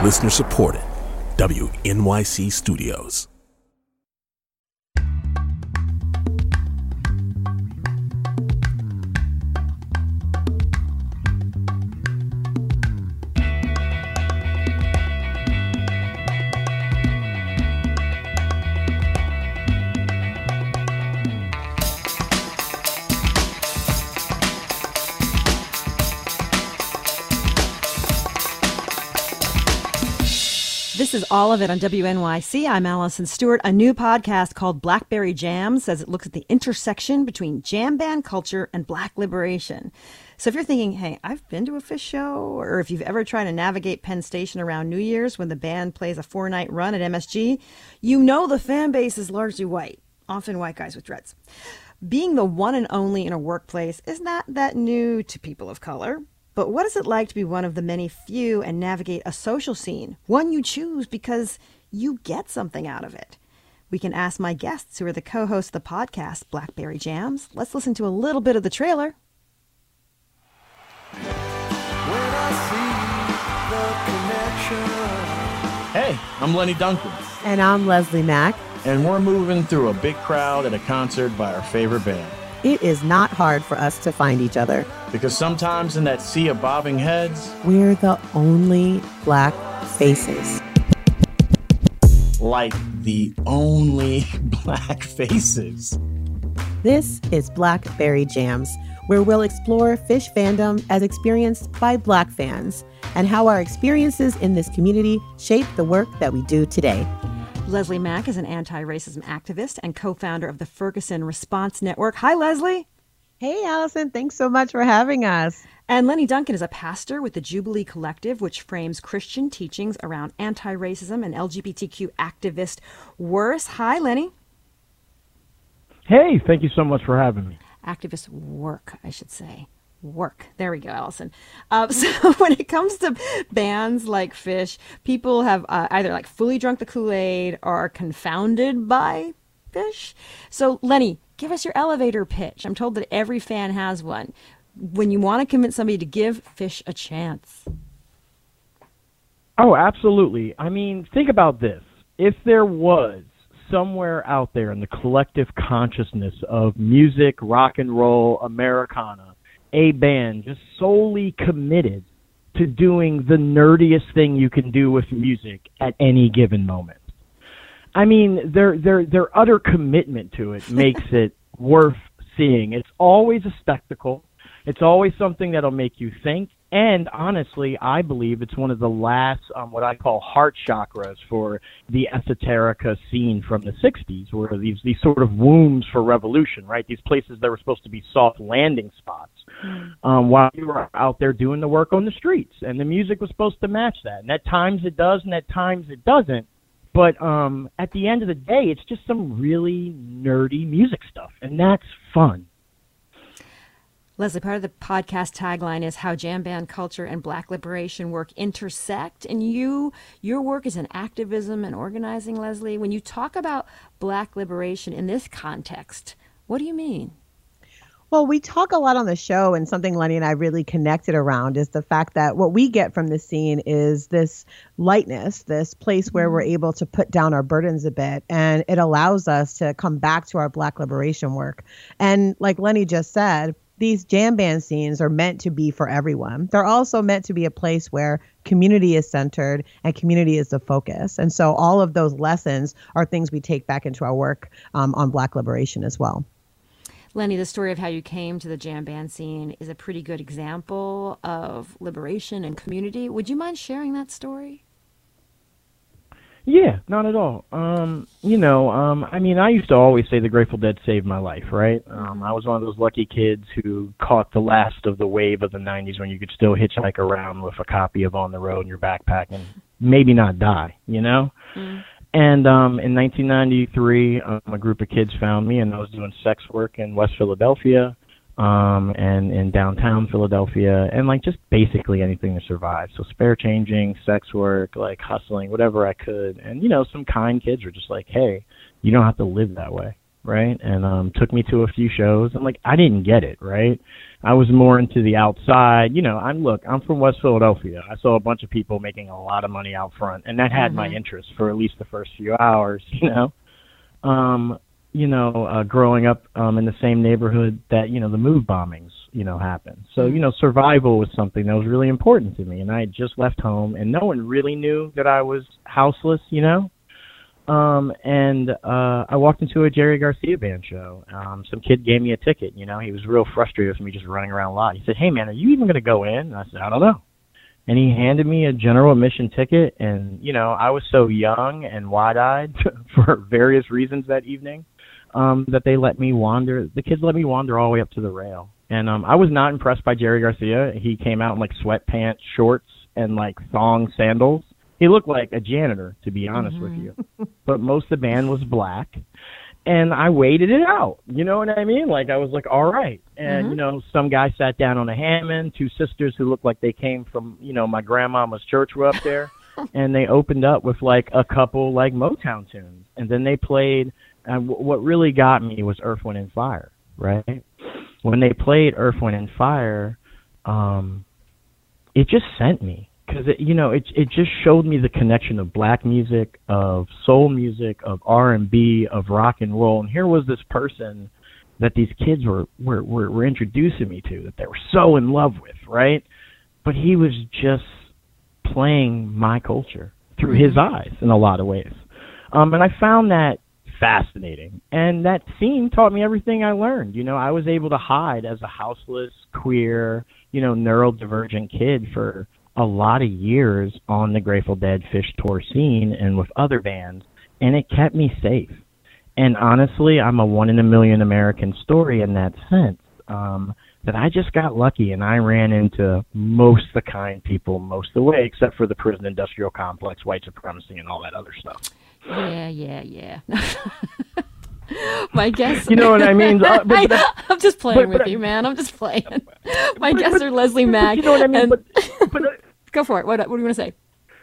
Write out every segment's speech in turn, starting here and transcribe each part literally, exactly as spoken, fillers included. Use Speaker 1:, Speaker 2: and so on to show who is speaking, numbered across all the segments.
Speaker 1: Listener supported. W N Y C Studios.
Speaker 2: This is All of It on W N Y C. I'm Allison Stewart. A new podcast called Blackberry Jams says it looks at the intersection between jam band culture and Black liberation. So if you're thinking, hey, I've been to a Phish show, or if you've ever tried to navigate Penn Station around New Year's when the band plays a four-night run at M S G, you know the fan base is largely white, often white guys with dreads. Being the one and only in a workplace is not that new to people of color. But what is it like to be one of the many few and navigate a social scene, one you choose because you get something out of it? We can ask my guests, who are the co-hosts of the podcast, Blackberry Jams. Let's listen to a little bit of the trailer.
Speaker 3: Hey, I'm Lenny Duncan.
Speaker 4: And I'm Leslie Mack.
Speaker 3: And we're moving through a big crowd at a concert by our favorite band.
Speaker 4: It is not hard for us to find each other.
Speaker 3: Because sometimes in that sea of bobbing heads,
Speaker 4: we're the only Black faces.
Speaker 3: Like the only Black faces.
Speaker 4: This is Blackberry Jams, where we'll explore Phish fandom as experienced by Black fans and how our experiences in this community shape the work that we do today.
Speaker 2: Leslie Mack is an anti-racism activist and co-founder of the Ferguson Response Network. Hi, Leslie.
Speaker 4: Hey, Allison. Thanks so much for having us.
Speaker 2: And Lenny Duncan is a pastor with the Jubilee Collective, which frames Christian teachings around anti-racism and L G B T Q activist worse. Hi, Lenny.
Speaker 5: Hey, thank you so much for having me.
Speaker 2: Activist work, I should say. Work. There we go, Allison. Uh, so when it comes to bands like Phish, people have uh, either like fully drunk the Kool-Aid or are confounded by Phish. So Lenny, give us your elevator pitch. I'm told that every fan has one. When you want to convince somebody to give Phish a chance.
Speaker 5: Oh, absolutely. I mean, think about this. If there was somewhere out there in the collective consciousness of music, rock and roll, Americana, a band just solely committed to doing the nerdiest thing you can do with music at any given moment. I mean, their their their utter commitment to it makes it worth seeing. It's always a spectacle. It's always something that'll make you think. And honestly, I believe it's one of the last, um, what I call heart chakras for the esoterica scene from the sixties, where these these sort of wombs for revolution, right? These places that were supposed to be soft landing spots, um, while you were out there doing the work on the streets. And the music was supposed to match that. And at times it does, and at times it doesn't. But um, at the end of the day, it's just some really nerdy music stuff, and that's fun.
Speaker 2: Leslie, part of the podcast tagline is how jam band culture and Black liberation work intersect. And you, your work is in activism and organizing, Leslie. When you talk about Black liberation in this context, what do you mean?
Speaker 4: Well, we talk a lot on the show, and something Lenny and I really connected around is the fact that what we get from the scene is this lightness, this place where we're able to put down our burdens a bit, and it allows us to come back to our Black liberation work. And like Lenny just said, these jam band scenes are meant to be for everyone. They're also meant to be a place where community is centered and community is the focus. And so all of those lessons are things we take back into our work um, on Black liberation as well.
Speaker 2: Lenny, the story of how you came to the jam band scene is a pretty good example of liberation and community. Would you mind sharing that story?
Speaker 5: Yeah, not at all. Um, you know, um, I mean, I used to always say the Grateful Dead saved my life, right? Um, I was one of those lucky kids who caught the last of the wave of the nineties when you could still hitchhike around with a copy of On the Road in your backpack and maybe not die, you know? Mm. And um, in nineteen ninety-three, um, a group of kids found me, and I was doing sex work in West Philadelphia. Um, and in downtown Philadelphia, and like just basically anything to survive. So spare changing, sex work, like hustling, whatever I could. And, you know, some kind kids were just like, hey, you don't have to live that way. right? And um, took me to a few shows. And, like, I didn't get it, right? I was more into the outside. You know, I'm look, I'm from West Philadelphia. I saw a bunch of people making a lot of money out front, and that had mm-hmm. my interest for at least the first few hours, you know. Um, you know, uh, growing up um, in the same neighborhood that, you know, the move bombings, you know, happened. So, you know, survival was something that was really important to me. And I had just left home, and no one really knew that I was houseless, you know. Um, and uh, I walked into a Jerry Garcia band show. Um, some kid gave me a ticket, you know. He was real frustrated with me just running around a lot. He said, "Hey, man, are you even going to go in?" And I said, "I don't know." And he handed me a general admission ticket. And, you know, I was so young and wide-eyed for various reasons that evening um, that they let me wander. The kids let me wander all the way up to the rail. And um, I was not impressed by Jerry Garcia. He came out in, like, sweatpants, shorts, and, like, thong sandals. He looked like a janitor, to be honest mm-hmm. with you. But most of the band was black. And I waited it out. You know what I mean? Like, I was like, all right. And, mm-hmm. you know, some guy sat down on a Hammond. Two sisters who looked like they came from, you know, my grandmama's church were up there. And they opened up with, like, a couple, like, Motown tunes. And then they played, and w- what really got me was Earth, Wind, and Fire, right? When they played Earth, Wind, and Fire, um, it just sent me. Because, you know, it it just showed me the connection of black music, of soul music, of R and B, of rock and roll. And here was this person that these kids were, were, were, were introducing me to, that they were so in love with, right? But he was just playing my culture through his eyes in a lot of ways. Um, and I found that fascinating. And that scene taught me everything I learned. You know, I was able to hide as a houseless, queer, you know, neurodivergent kid for a lot of years on the Grateful Dead Fish Tour scene and with other bands, and it kept me safe. And honestly, I'm a one in a million American story in that sense, um, that I just got lucky and I ran into most of the kind people most of the way, except for the prison industrial complex, white supremacy, and all that other stuff.
Speaker 2: Yeah, yeah, yeah. My guess,
Speaker 5: you know what I mean. Uh, but, but,
Speaker 2: I'm just playing
Speaker 5: but,
Speaker 2: with
Speaker 5: but,
Speaker 2: you, man. I'm just playing. My
Speaker 5: but,
Speaker 2: guests
Speaker 5: but,
Speaker 2: are Leslie
Speaker 5: but,
Speaker 2: Mack.
Speaker 5: You know what I mean.
Speaker 2: And,
Speaker 5: but, but uh,
Speaker 2: go for it. What, what do you want to say?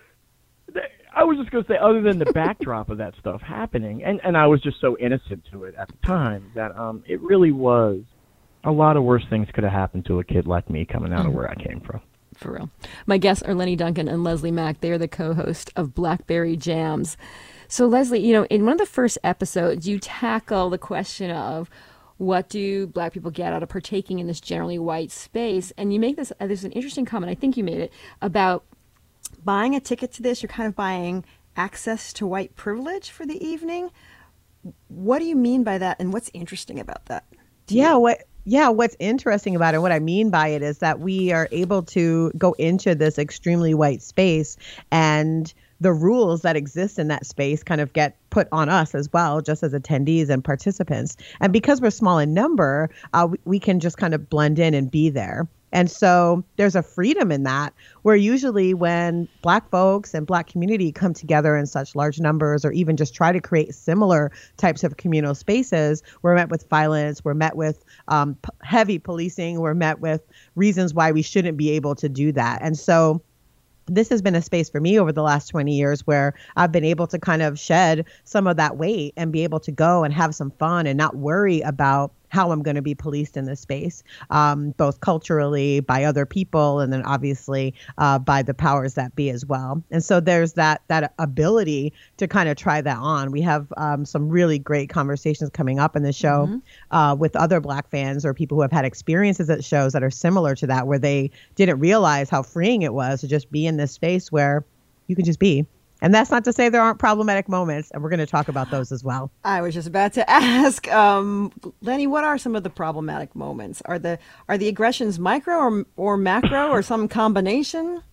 Speaker 5: I was just going to say, other than the backdrop of that stuff happening, and, and I was just so innocent to it at the time that um, it really was a lot of worse things could have happened to a kid like me coming out mm. of where I came from.
Speaker 2: For real. My guests are Lenny Duncan and Leslie Mack. They are the co-host of Blackberry Jams. So, Leslie, you know, in one of the first episodes, you tackle the question of what do black people get out of partaking in this generally white space? And you make this, uh, there's an interesting comment, I think you made it, about buying a ticket to this, you're kind of buying access to white privilege for the evening. What do you mean by that, and what's interesting about that?
Speaker 4: Yeah, what yeah, what's interesting about it, what I mean by it is that we are able to go into this extremely white space, and the rules that exist in that space kind of get put on us as well, just as attendees and participants. And because we're small in number, uh, we, we can just kind of blend in and be there. And so there's a freedom in that, where usually when Black folks and Black community come together in such large numbers, or even just try to create similar types of communal spaces, we're met with violence, we're met with um, p- heavy policing, we're met with reasons why we shouldn't be able to do that. And so this has been a space for me over the last twenty years where I've been able to kind of shed some of that weight and be able to go and have some fun and not worry about how I'm going to be policed in this space, um, both culturally, by other people, and then obviously uh, by the powers that be as well. And so there's that that ability to kind of try that on. We have um, some really great conversations coming up in the show mm-hmm. uh, with other Black fans or people who have had experiences at shows that are similar to that, where they didn't realize how freeing it was to just be in this space where you can just be. And that's not to say there aren't problematic moments, and we're going to talk about those as well.
Speaker 2: I was just about to ask, um, Lenny, what are some of the problematic moments? Are the are the aggressions micro or or macro or some combination?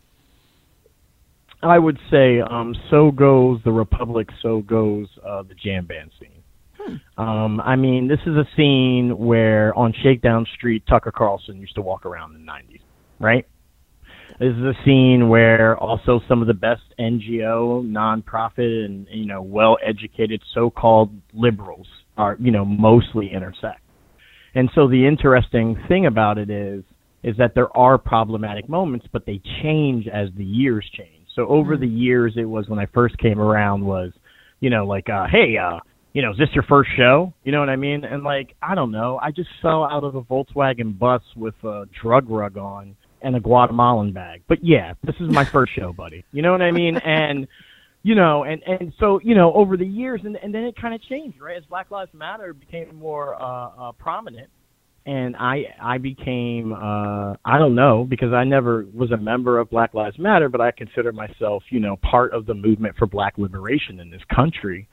Speaker 5: I would say um, so goes the Republic, so goes uh, the jam band scene. Hmm. Um, I mean, this is a scene where on Shakedown Street, Tucker Carlson used to walk around in the nineties, right? This is a scene where also some of the best N G O, nonprofit, and, you know, well-educated so-called liberals are, you know, mostly intersect. And so the interesting thing about it is, is that there are problematic moments, but they change as the years change. So over mm-hmm. the years, it was when I first came around was, you know, like, uh, hey, uh, you know, is this your first show? You know what I mean? And like, I don't know. I just fell out of a Volkswagen bus with a drug rug on and a Guatemalan bag. But yeah, this is my first show, buddy. You know what I mean? And, you know, and, and so, you know, over the years, and, and then it kind of changed, right? As Black Lives Matter became more uh, uh, prominent, and I I became, uh, I don't know, because I never was a member of Black Lives Matter, but I consider myself, you know, part of the movement for black liberation in this country.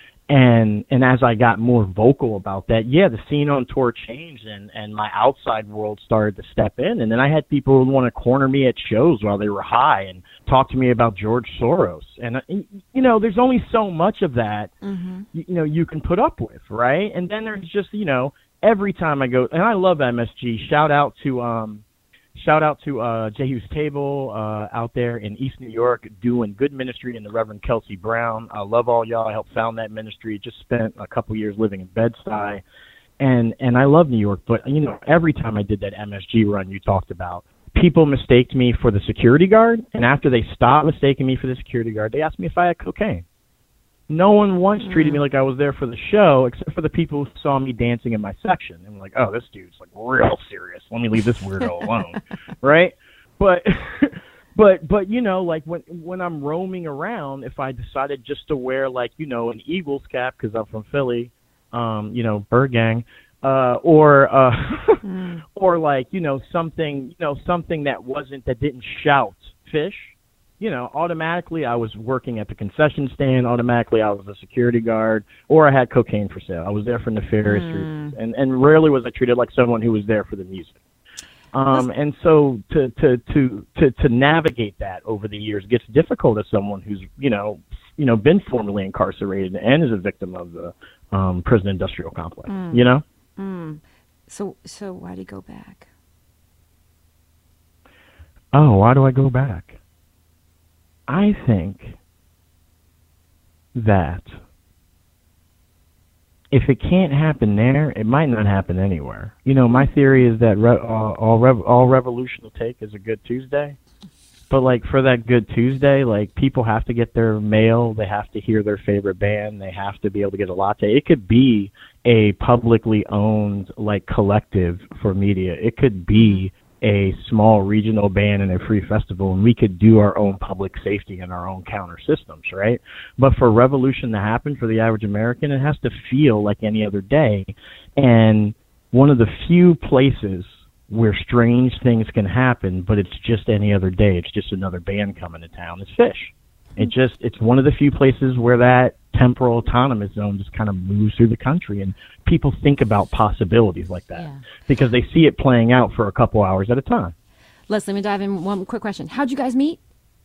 Speaker 5: And and as I got more vocal about that, yeah, the scene on tour changed, and, and my outside world started to step in. And then I had people who want to corner me at shows while they were high and talk to me about George Soros. And, uh, you know, there's only so much of that, mm-hmm. you, you know, you can put up with, right? And then there's just, you know, every time I go, and I love M S G, shout out to um, shout out to uh, Jehu's Table uh, out there in East New York doing good ministry, and the Reverend Kelsey Brown. I love all y'all. I helped found that ministry. Just spent a couple years living in Bed-Stuy, and and I love New York. But you know, every time I did that M S G run you talked about, people mistaked me for the security guard, and after they stopped mistaking me for the security guard, they asked me if I had cocaine. No one once mm. treated me like I was there for the show, except for the people who saw me dancing in my section and were like, "Oh, this dude's like real serious. Let me leave this weirdo alone," right? But, but, but you know, like when when I'm roaming around, if I decided just to wear like you know an Eagles cap because I'm from Philly, um, you know, Bird Gang, uh, or uh, mm. or like you know something, you know something that wasn't that didn't shout fish. You know, automatically I was working at the concession stand. Automatically I was a security guard, or I had cocaine for sale. I was there for nefarious mm. reasons, and and rarely was I treated like someone who was there for the music. Um, and so to, to to to to navigate that over the years gets difficult as someone who's you know you know been formerly incarcerated and is a victim of the um, prison industrial complex. Mm. You know.
Speaker 2: Mm. So so why do you go back?
Speaker 5: Oh, why do I go back? I think that if it can't happen there, it might not happen anywhere. You know, my theory is that re- all all, rev- all revolution will take is a good Tuesday. But, like, for that good Tuesday, like, people have to get their mail. They have to hear their favorite band. They have to be able to get a latte. It could be a publicly owned, like, collective for media. It could be a small regional band and a free festival, and we could do our own public safety and our own counter systems, right? But for revolution to happen for the average American, it has to feel like any other day. And one of the few places where strange things can happen, but it's just any other day, it's just another band coming to town, is Phish. It just, it's one of the few places where that temporal autonomous zone just kind of moves through the country, and people think about possibilities like that yeah. because they see it playing out for a couple hours at a time.
Speaker 2: Leslie, let me dive in one quick question. How'd you guys meet?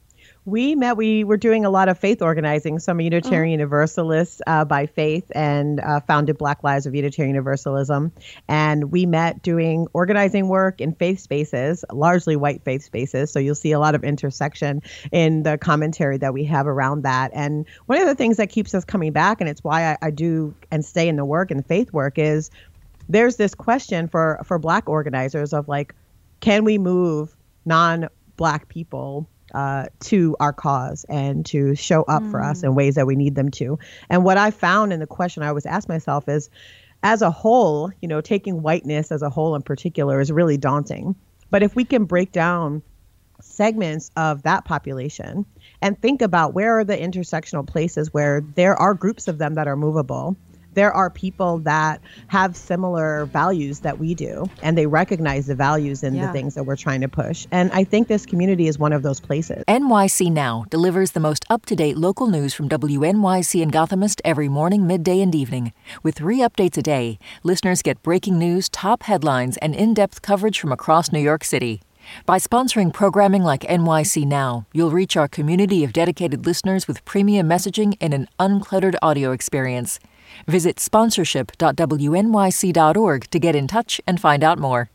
Speaker 4: We met, we were doing a lot of faith organizing. So I'm a Unitarian oh. Universalist uh, by faith, and uh, founded Black Lives of Unitarian Universalism. And we met doing organizing work in faith spaces, largely white faith spaces. So you'll see a lot of intersection in the commentary that we have around that. And one of the things that keeps us coming back, and it's why I, I do and stay in the work and the faith work, is there's this question for, for Black organizers of like, can we move non-Black people Uh, to our cause and to show up mm. for us in ways that we need them to. And what I found in the question I always ask myself is, as a whole, you know, taking whiteness as a whole in particular is really daunting. But if we can break down segments of that population and think about where are the intersectional places where there are groups of them that are movable, there are people that have similar values that we do, and they recognize the values in yeah. the things that we're trying to push. And I think this community is one of those places.
Speaker 6: N Y C Now delivers the most up-to-date local news from W N Y C and Gothamist every morning, midday, and evening. With three updates a day, listeners get breaking news, top headlines, and in-depth coverage from across New York City. By sponsoring programming like N Y C Now, you'll reach our community of dedicated listeners with premium messaging and an uncluttered audio experience. Visit sponsorship dot W N Y C dot org to get in touch and find out more.